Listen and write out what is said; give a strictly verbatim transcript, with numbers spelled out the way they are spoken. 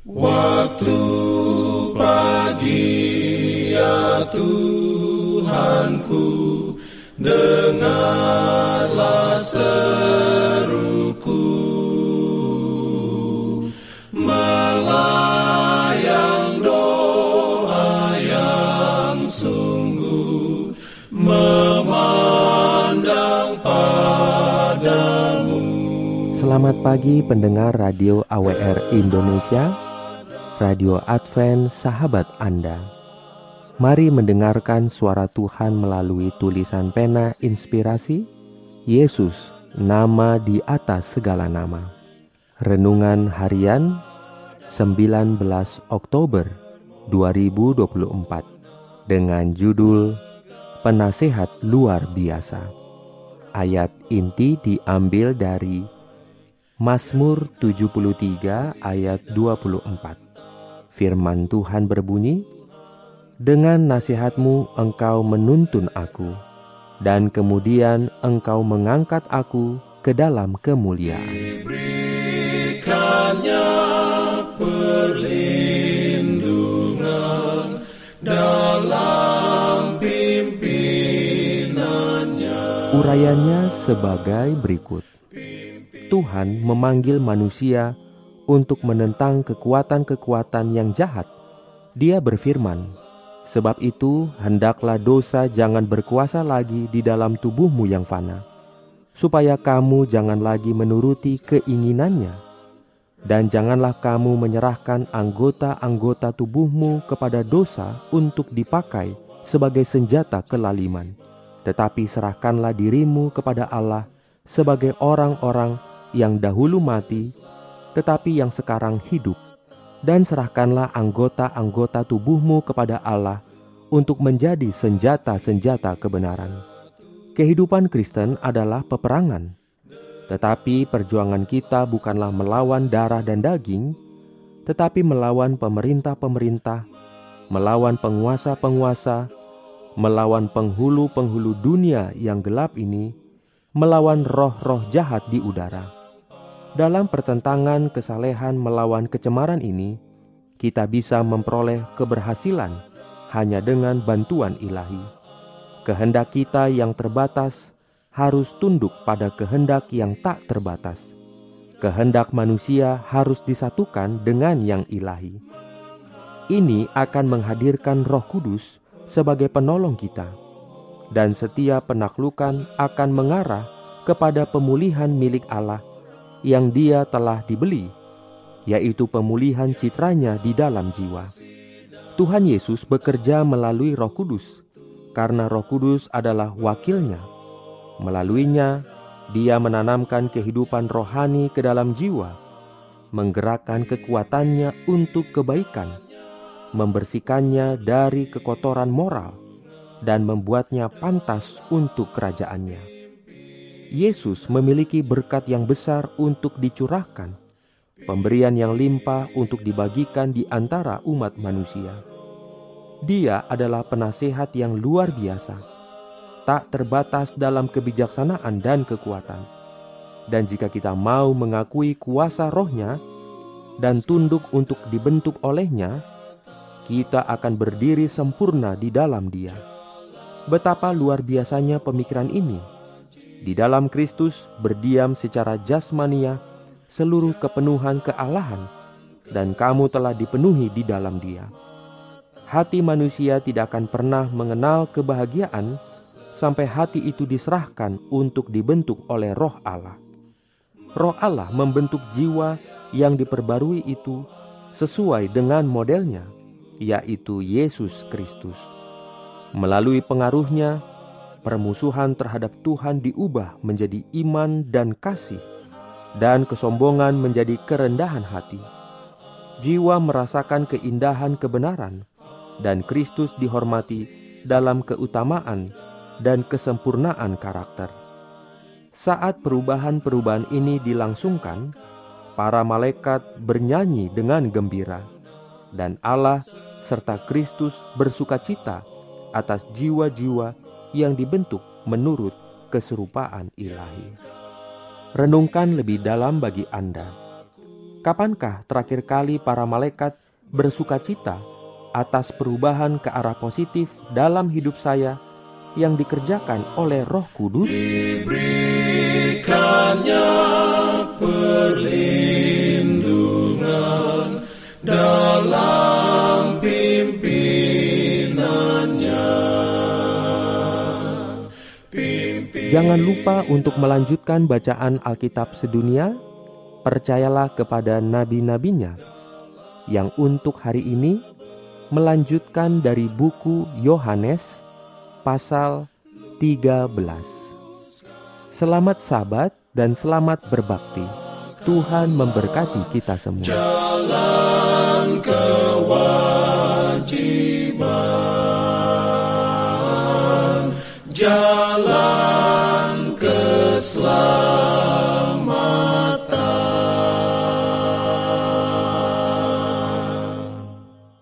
Waktu pagi ya Tuhanku, dengarlah seruku, melayang doa yang sungguh, memandang padamu. Selamat pagi pendengar Radio A W R Indonesia, Radio Advent sahabat Anda. Mari mendengarkan suara Tuhan melalui tulisan pena inspirasi, Yesus, nama di atas segala nama. Renungan harian sembilan belas Oktober dua ribu dua puluh empat dengan judul Penasehat Luar Biasa. Ayat inti diambil dari Mazmur tujuh puluh tiga ayat dua puluh empat. Firman Tuhan berbunyi, "Dengan nasihatmu engkau menuntun aku, dan kemudian engkau mengangkat aku ke dalam kemuliaan." Diberikannya perlindungan dalam pimpinannya. Urayanya sebagai berikut. Tuhan memanggil manusia untuk menentang kekuatan-kekuatan yang jahat. Dia berfirman, "Sebab itu hendaklah dosa jangan berkuasa lagi di dalam tubuhmu yang fana, supaya kamu jangan lagi menuruti keinginannya. Dan janganlah kamu menyerahkan anggota-anggota tubuhmu kepada dosa untuk dipakai sebagai senjata kelaliman. Tetapi serahkanlah dirimu kepada Allah sebagai orang-orang yang dahulu mati, tetapi yang sekarang hidup, dan serahkanlah anggota-anggota tubuhmu kepada Allah untuk menjadi senjata-senjata kebenaran." Kehidupan Kristen adalah peperangan, tetapi perjuangan kita bukanlah melawan darah dan daging, tetapi melawan pemerintah-pemerintah, melawan penguasa-penguasa, melawan penghulu-penghulu dunia yang gelap ini, melawan roh-roh jahat di udara. Dalam pertentangan kesalehan melawan kecemaran ini, kita bisa memperoleh keberhasilan hanya dengan bantuan ilahi. Kehendak kita yang terbatas harus tunduk pada kehendak yang tak terbatas. Kehendak manusia harus disatukan dengan yang ilahi. Ini akan menghadirkan Roh Kudus sebagai penolong kita, dan setiap penaklukan akan mengarah kepada pemulihan milik Allah yang Dia telah dibeli, yaitu pemulihan citranya di dalam jiwa. Tuhan Yesus bekerja melalui Roh Kudus, karena Roh Kudus adalah wakilnya. Melaluinya, Dia menanamkan kehidupan rohani ke dalam jiwa, menggerakkan kekuatannya untuk kebaikan, membersihkannya dari kekotoran moral, dan membuatnya pantas untuk kerajaannya. Yesus memiliki berkat yang besar untuk dicurahkan, pemberian yang limpah untuk dibagikan di antara umat manusia. Dia adalah penasehat yang luar biasa, tak terbatas dalam kebijaksanaan dan kekuatan. Dan jika kita mau mengakui kuasa Roh-Nya dan tunduk untuk dibentuk olehnya, kita akan berdiri sempurna di dalam Dia. Betapa luar biasanya pemikiran ini. Di dalam Kristus berdiam secara jasmania seluruh kepenuhan kealahan, dan kamu telah dipenuhi di dalam Dia. Hati manusia tidak akan pernah mengenal kebahagiaan sampai hati itu diserahkan untuk dibentuk oleh Roh Allah. Roh Allah membentuk jiwa yang diperbarui itu sesuai dengan modelnya, yaitu Yesus Kristus. Melalui pengaruhnya, permusuhan terhadap Tuhan diubah menjadi iman dan kasih, dan kesombongan menjadi kerendahan hati. Jiwa merasakan keindahan kebenaran, dan Kristus dihormati dalam keutamaan dan kesempurnaan karakter. Saat perubahan-perubahan ini dilangsungkan, para malaikat bernyanyi dengan gembira, dan Allah serta Kristus bersukacita atas jiwa-jiwa yang dibentuk menurut keserupaan ilahi. Renungkan lebih dalam bagi Anda. Kapankah terakhir kali para malaikat bersukacita atas perubahan ke arah positif dalam hidup saya yang dikerjakan oleh Roh Kudus? Diberikannya perlindungan dalam pimpinannya. Pimpin... Jangan lupa untuk melanjutkan bacaan Alkitab sedunia. Percayalah kepada nabi-nabinya yang untuk hari ini melanjutkan dari buku Yohanes pasal tiga belas. Selamat Sabat dan selamat berbakti. Tuhan memberkati kita semua. Jalan